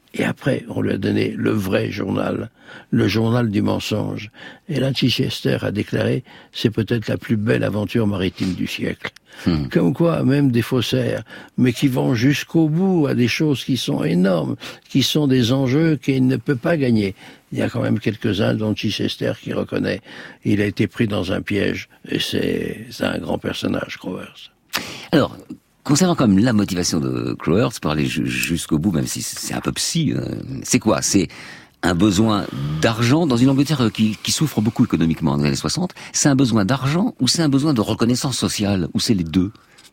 Et après, on lui a donné le vrai journal, le journal du mensonge. Et là, Chichester a déclaré, c'est peut-être la plus belle aventure maritime du siècle. Hmm. Comme quoi, même des faussaires, mais qui vont jusqu'au bout à des choses qui sont énormes, qui sont des enjeux qu'il ne peut pas gagner. Il y a quand même quelques-uns, dont Chichester, qui reconnaît, il a été pris dans un piège, et c'est, c'est un grand personnage, Crowhurst.
Alors, concernant comme la motivation de Crowhurst, pour aller jusqu'au bout, même si c'est un peu psy, euh, c'est quoi? C'est un besoin d'argent dans une Angleterre qui, qui souffre beaucoup économiquement dans les années soixante. C'est un besoin d'argent ou c'est un besoin de reconnaissance sociale? Ou c'est les deux?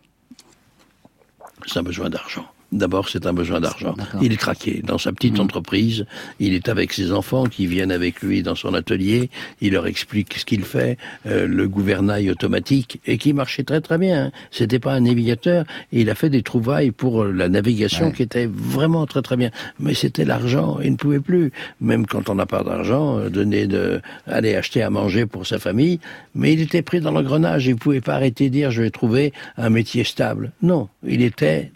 C'est un besoin d'argent. D'abord, c'est un besoin d'argent.
D'accord.
Il est traqué dans sa petite mmh. entreprise. Il est avec ses enfants qui viennent avec lui dans son atelier. Il leur explique ce qu'il fait, euh, le gouvernail automatique, et qui marchait très très bien. C'était pas un navigateur. Et il a fait des trouvailles pour la navigation ouais. qui était vraiment très très bien. Mais c'était l'argent. Il ne pouvait plus, même quand on n'a pas d'argent, euh, donner de, aller acheter à manger pour sa famille. Mais il était pris dans l'engrenage. Il pouvait pas arrêter de dire je vais trouver un métier stable. Non, il était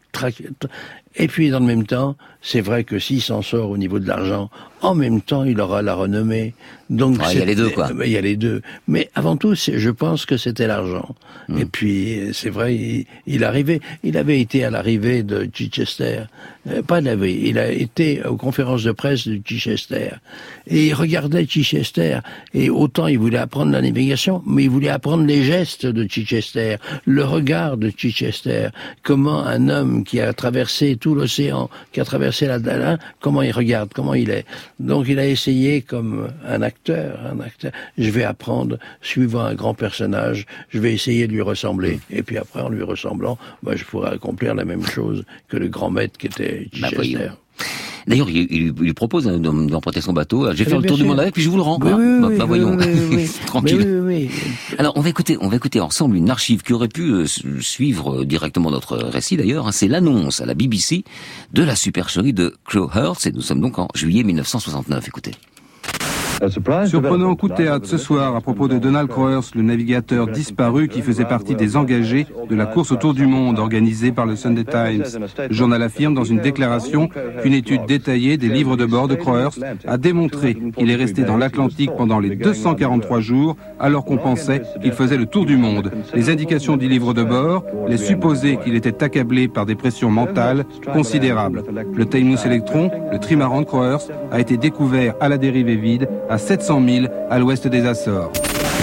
Et puis, dans le même temps, c'est vrai que s'il s'en sort au niveau de l'argent, en même temps, il aura la renommée. Donc,
ouais, il y a les deux, quoi.
Il y a les deux. Mais avant tout, je pense que c'était l'argent. Mmh. Et puis, c'est vrai, il, il arrivait, il avait été à l'arrivée de Chichester. Euh, pas l'avait, il a été aux conférences de presse de Chichester. Et il regardait Chichester. Et autant il voulait apprendre la navigation, mais il voulait apprendre les gestes de Chichester, le regard de Chichester. Comment un homme qui a traversé tout l'océan, qui a traversé la Dala, comment il regarde, comment il est. Donc il a essayé comme un acteur, un acteur. Je vais apprendre, suivant un grand personnage, je vais essayer de lui ressembler. Et puis après, en lui ressemblant, bah, je pourrais accomplir la même chose que le grand maître qui était Chichester. Bah,
d'ailleurs, il, il, il lui propose d'emprunter son bateau. J'ai fait le tour sûr. du monde avec, puis je vous le rends.
Oui, oui,
bah,
oui,
bah, voyons,
oui, oui, oui.
tranquille.
Oui, oui, oui.
Alors, on va écouter, on va écouter ensemble une archive qui aurait pu euh, suivre directement notre récit d'ailleurs. Hein, c'est l'annonce à la B B C de la supercherie de Crowhurst, et nous sommes donc en juillet mille neuf cent soixante-neuf. Écoutez.
Surprenant coup de théâtre ce soir à propos de Donald Crowhurst, le navigateur disparu qui faisait partie des engagés de la course autour du monde organisée par le Sunday Times. Le journal affirme dans une déclaration qu'une étude détaillée des livres de bord de Crowhurst a démontré qu'il est resté dans l'Atlantique pendant les deux cent quarante-trois jours alors qu'on pensait qu'il faisait le tour du monde. Les indications du livre de bord laissent supposer qu'il était accablé par des pressions mentales considérables. Le Tainus Electron, le trimaran de Crowhurst, a été découvert à la dérivée vide à sept cents milles à l'ouest des Açores.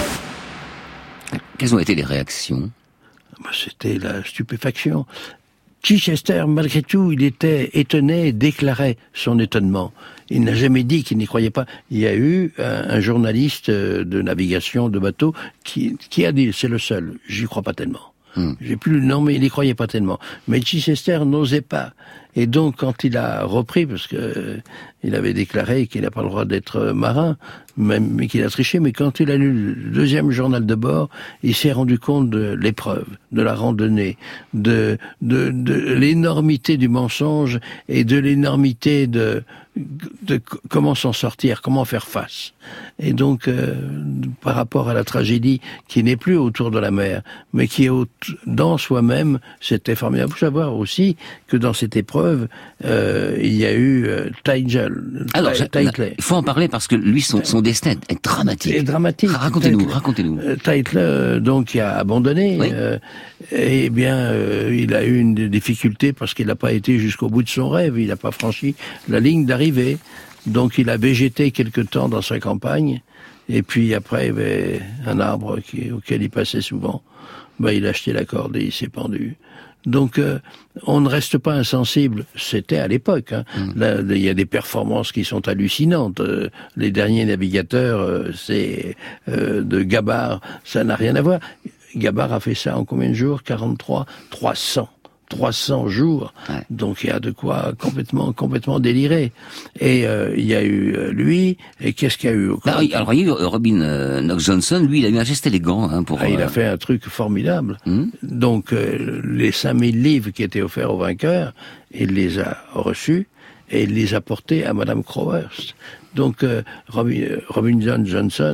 Quelles ont été les réactions?
C'était la stupéfaction. Chichester, malgré tout, il était étonné et déclarait son étonnement. Il n'a jamais dit qu'il n'y croyait pas. Il y a eu un, un journaliste de navigation de bateau qui, qui a dit, c'est le seul, j'y crois pas tellement. Hmm. J'ai plus le nom, mais il n'y croyait pas tellement. Mais Chichester n'osait pas. Et donc, quand il a repris, parce que euh, il avait déclaré qu'il n'a pas le droit d'être marin, même, mais qu'il a triché, mais quand il a lu le deuxième journal de bord, il s'est rendu compte de l'épreuve, de la randonnée, de, de, de l'énormité du mensonge et de l'énormité de, de comment s'en sortir, comment faire face. Et donc, euh, par rapport à la tragédie qui n'est plus autour de la mer, mais qui est au, dans soi-même, c'était formidable. Il faut savoir aussi que dans cette épreuve, euh, il y a eu euh, Tigel.
Alors, il faut en parler parce que lui, son, son destin est dramatique.
Et dramatique.
Racontez-nous, racontez-nous.
Euh, Tigel, donc, qui a abandonné, oui. euh, eh bien, euh, il a eu une difficulté parce qu'il n'a pas été jusqu'au bout de son rêve. Il n'a pas franchi la ligne d'arrivée. Donc, il a végété quelque temps dans sa campagne. Et puis, après, il y avait un arbre qui, auquel il passait souvent. Ben, il a acheté la corde et il s'est pendu. Donc, euh, on ne reste pas insensible. C'était à l'époque. Hein. Mmh. Là, il y a des performances qui sont hallucinantes. Euh, les derniers navigateurs, euh, c'est euh, de Gabar. Ça n'a rien à voir. Gabar a fait ça en combien de jours? quarante-trois, trois cents. trois cents jours, ouais. Donc il y a de quoi complètement complètement délirer. Et euh, il y a eu euh, lui, et qu'est-ce qu'il y a eu?
Bah, alors il y a eu Robin euh, Knox Johnson, lui il a eu un geste élégant hein, pour.
Ah, il
euh...
a fait un truc formidable.
Mmh. Donc
euh, les cinq mille livres qui étaient offerts aux vainqueurs, il les a reçus et il les a portés à Madame Crowhurst. Donc euh, Robin, Robinson Johnson,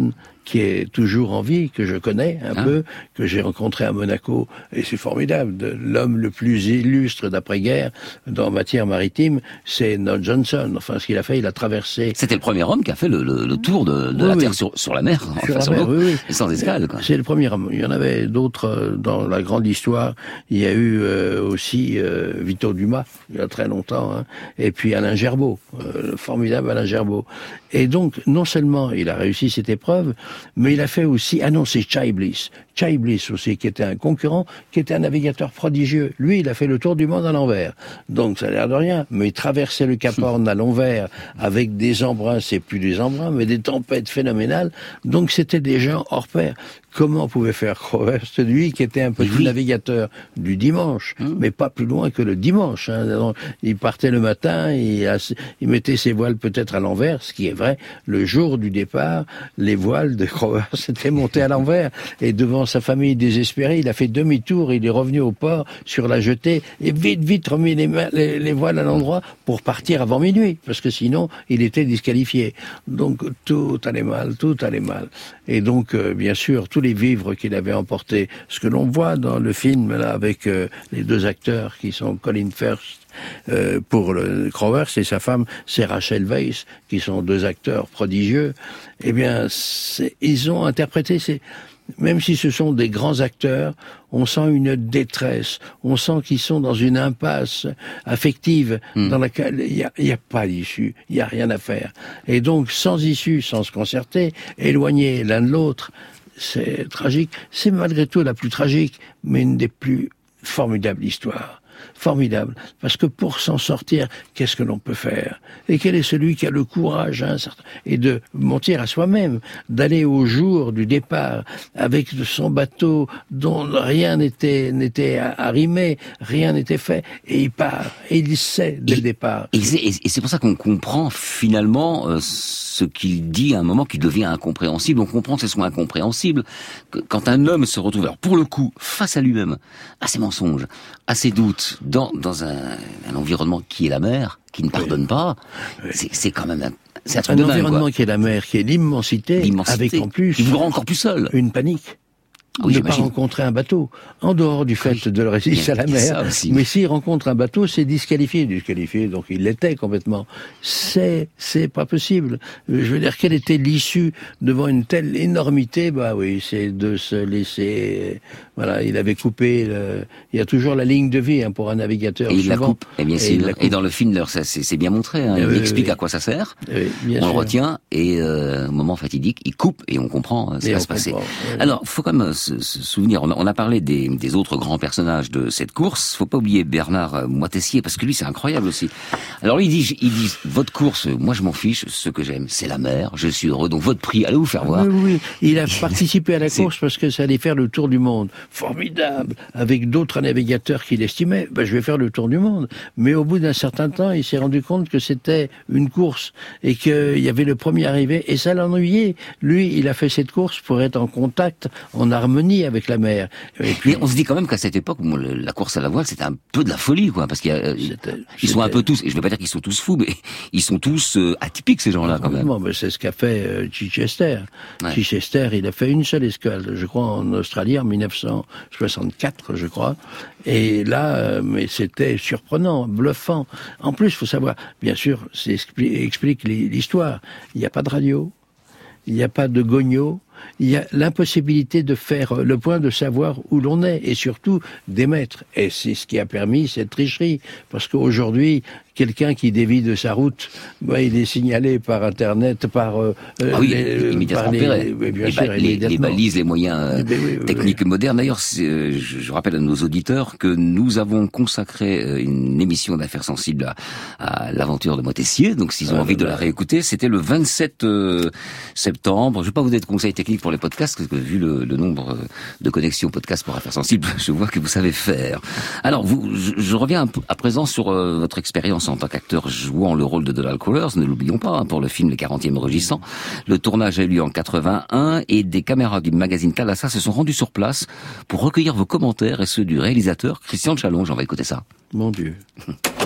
qui est toujours en vie, que je connais un
ah.
peu, que j'ai rencontré à Monaco, et c'est formidable. De, l'homme le plus illustre d'après-guerre dans matière maritime, c'est Noel Johnson. Enfin, ce qu'il a fait, il a traversé...
C'était le premier homme qui a fait le, le, le tour de, de
oui,
la
oui.
Terre sur, sur la mer,
sur
enfin,
la
sur
mer,
l'eau,
oui, oui.
et sans escale, quoi.
C'est le premier homme. Il y en avait d'autres dans la grande histoire. Il y a eu euh, aussi euh, Vito Dumas, il y a très longtemps, hein, et puis Alain Gerbaud, euh, le formidable Alain Gerbaud. Et donc, non seulement il a réussi cette épreuve, mais il a fait aussi... Ah non, c'est Chai Bliss. Chai Bliss aussi, qui était un concurrent, qui était un navigateur prodigieux. Lui, il a fait le tour du monde à l'envers. Donc, ça a l'air de rien, mais il traversait le Cap Horn à l'envers avec des embruns, c'est plus des embruns, mais des tempêtes phénoménales. Donc, c'était des gens hors pair. Comment pouvait faire Crowhurst, lui, qui était un petit oui. navigateur du dimanche, mmh. mais pas plus loin que le dimanche. Hein. Il partait le matin, il, il mettait ses voiles peut-être à l'envers, ce qui est vrai. Le jour du départ, les voiles de Crowhurst étaient montées à l'envers. Et devant sa famille désespérée, il a fait demi-tour, il est revenu au port sur la jetée, et vite, vite remis les, mains, les, les voiles à l'endroit pour partir avant minuit, parce que sinon, il était disqualifié. Donc, tout allait mal, tout allait mal. Et donc, euh, bien sûr, tout les vivres qu'il avait emportés. Ce que l'on voit dans le film, là, avec euh, les deux acteurs qui sont Colin Firth euh, pour le Crowhurst et sa femme, c'est Rachel Weisz, qui sont deux acteurs prodigieux. Eh bien, ils ont interprété ces... Même si ce sont des grands acteurs, on sent une détresse, on sent qu'ils sont dans une impasse affective mmh. dans laquelle il n'y a, y a pas d'issue, il n'y a rien à faire. Et donc, sans issue, sans se concerter, éloignés l'un de l'autre, c'est tragique. C'est malgré tout la plus tragique, mais une des plus formidables histoires. Formidable. Parce que pour s'en sortir, qu'est-ce que l'on peut faire? Et quel est celui qui a le courage, hein, et de mentir à soi-même, d'aller au jour du départ avec son bateau dont rien n'était, n'était arrimé, rien n'était fait, et il part. Et il sait dès et, le départ.
Et c'est, et c'est pour ça qu'on comprend finalement euh, ce qu'il dit à un moment qui devient incompréhensible. On comprend que ce soit incompréhensible que quand un homme se retrouve, alors pour le coup, face à lui-même, à ses mensonges, à ses doutes, dans, dans un, un environnement qui est la mer, qui ne pardonne oui. pas, oui. c'est, c'est quand même un, c'est un truc
un
de dingue,
environnement
quoi.
Qui est la mer, qui est l'immensité,
l'immensité
avec en plus...
qui vous rend encore plus seul.
Une panique.
Ah oui,
ne
j'imagine.
pas rencontrer un bateau, en dehors du fait oui. de le résister à la mer. Mais s'il rencontre un bateau, c'est disqualifié, disqualifié, donc il l'était complètement. C'est, c'est pas possible. Je veux dire, quelle était l'issue devant une telle énormité? Bah oui, c'est de se laisser, voilà, il avait coupé, le... il y a toujours la ligne de vie, hein, pour un navigateur.
Et il
souvent.
la coupe. Et bien,
et,
et dans le film, c'est, c'est bien montré, hein. Il
oui,
explique
oui.
à quoi ça sert.
Oui,
on
sûr.
le retient, et, euh, au moment fatidique, il coupe, et on comprend ce qui va se passer.
Oui.
Alors, faut quand même se souvenir, on a, on a parlé des, des autres grands personnages de cette course, faut pas oublier Bernard Moitessier, parce que lui c'est incroyable aussi. Alors lui il dit, il dit, votre course, moi je m'en fiche, ce que j'aime c'est la mer, je suis heureux, donc votre prix, allez vous faire voir.
Oui, oui, il a participé à la course parce que ça allait faire le tour du monde. Formidable, avec d'autres navigateurs qu'il estimait, ben, je vais faire le tour du monde. Mais au bout d'un certain temps, il s'est rendu compte que c'était une course, et qu'il y avait le premier arrivé, et ça l'ennuyait. Lui, il a fait cette course pour être en contact, en harmonie avec la mer. Et puis,
mais on se dit quand même qu'à cette époque, la course à la voile, c'était un peu de la folie, quoi, parce qu'ils ils sont un peu tous, et je vais pas dire qu'ils sont tous fous, mais ils sont tous euh, atypiques, ces gens-là, quand même.
Mais c'est ce qu'a fait euh, Chichester.
Ouais.
Chichester, il a fait une seule escale, je crois, en Australie, en mille neuf cent soixante-quatre, je crois. Et là, euh, mais c'était surprenant, bluffant. En plus, il faut savoir, bien sûr, c'est expli- explique l'histoire. Il n'y a pas de radio, il n'y a pas de gogno, il y a l'impossibilité de faire le point de savoir où l'on est, et surtout d'émettre. Et c'est ce qui a permis cette tricherie. Parce qu'aujourd'hui, quelqu'un qui dévie de sa route, bah, il est signalé par Internet, par... Euh,
ah oui,
les,
immédiatement
par
les,
les, bien
les,
sûr,
ba- les, les balises, les moyens euh,
oui, oui,
techniques
oui.
modernes. D'ailleurs, je, je rappelle à nos auditeurs que nous avons consacré une émission d'affaires sensibles à, à l'aventure de Moitessier. Donc, s'ils ont ah, envie bah, de la réécouter, c'était le vingt-sept septembre. Je ne vais pas vous donner de conseils techniques pour les podcasts, parce que vu le, le nombre de connexions podcasts pour affaires sensibles, je vois que vous savez faire. Alors, vous, je, je reviens à présent sur euh, votre expérience en tant qu'acteur jouant le rôle de Donald Crowhurst, ne l'oublions pas, hein, pour le film Les quarantième Rugissants. Le tournage a eu lieu en quatre-vingt-un, et des caméras du magazine Thalassa se sont rendues sur place pour recueillir vos commentaires et ceux du réalisateur Christian Challonge. On va écouter ça.
Mon Dieu.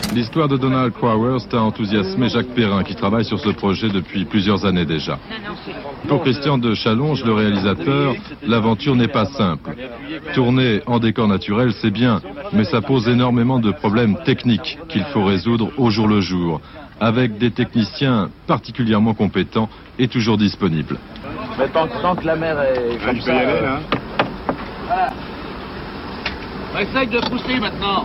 L'histoire de Donald Crowhurst a enthousiasmé Jacques Perrin, qui travaille sur ce projet depuis plusieurs années déjà. Pour Christian de Chalonge, le réalisateur, l'aventure n'est pas simple. Tourner en décor naturel, c'est bien, mais ça pose énormément de problèmes techniques qu'il faut résoudre au jour le jour, avec des techniciens particulièrement compétents et toujours disponibles.
Mais tant, tant que la mer est comme
tu
ça...
peux y aller, là.
Voilà. On essaye de pousser maintenant.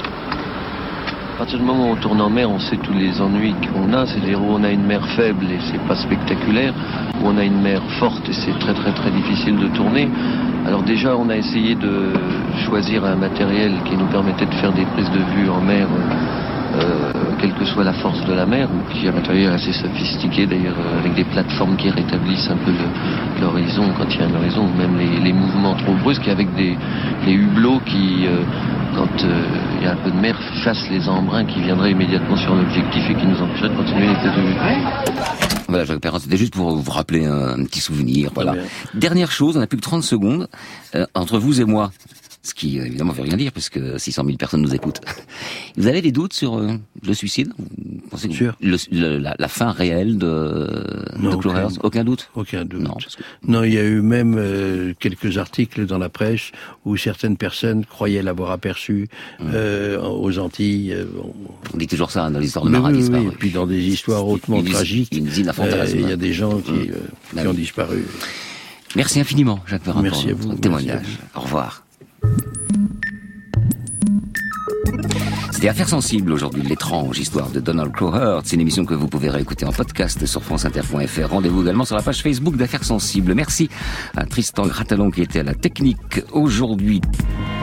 À partir du moment où on tourne en mer, on sait tous les ennuis qu'on a, c'est-à-dire où on a une mer faible et c'est pas spectaculaire, où on a une mer forte et c'est très très très difficile de tourner. Alors déjà, on a essayé de choisir un matériel qui nous permettait de faire des prises de vue en mer, euh, quelle que soit la force de la mer, qui est un matériel assez sophistiqué d'ailleurs, avec des plateformes qui rétablissent un peu le, l'horizon quand il y a un horizon, ou même les, les mouvements trop brusques, avec des, des hublots qui... Euh, quand il euh, y a un peu de mer, chasse les embruns qui viendraient immédiatement sur l'objectif et qui nous empêcheraient de continuer les prises de vue.
Voilà, Jacques Perrin, c'était juste pour vous rappeler un, un petit souvenir. Voilà. Dernière chose, on n'a plus que trente secondes. Euh, entre vous et moi, ce qui, évidemment, ne veut rien dire, puisque six cent mille personnes nous écoutent. Vous avez des doutes sur euh, le suicide? Vous pensez que
Sûr.
Le, le, la, la fin réelle de,
non,
de Crowhurst? Aucun, aucun doute?
Aucun doute.
Non, parce que...
non, il y a eu même euh, quelques articles dans la presse où certaines personnes croyaient l'avoir aperçu mmh. euh, aux Antilles. Euh,
on... on dit toujours ça hein, dans l'histoire de Marat
oui,
disparu.
Oui, et puis dans des histoires hautement
une,
tragiques,
il euh,
y a des gens qui, mmh. euh, qui ont disparu.
Merci infiniment, Jacques Perrin,
Merci
pour
à vous.
votre témoignage. Au revoir. C'était Affaires sensibles aujourd'hui, l'étrange histoire de Donald Crowhurst. C'est une émission que vous pouvez réécouter en podcast sur franceinter point f r. Rendez-vous également sur la page Facebook d'Affaires sensibles. Merci à Tristan Gratalon qui était à la technique aujourd'hui.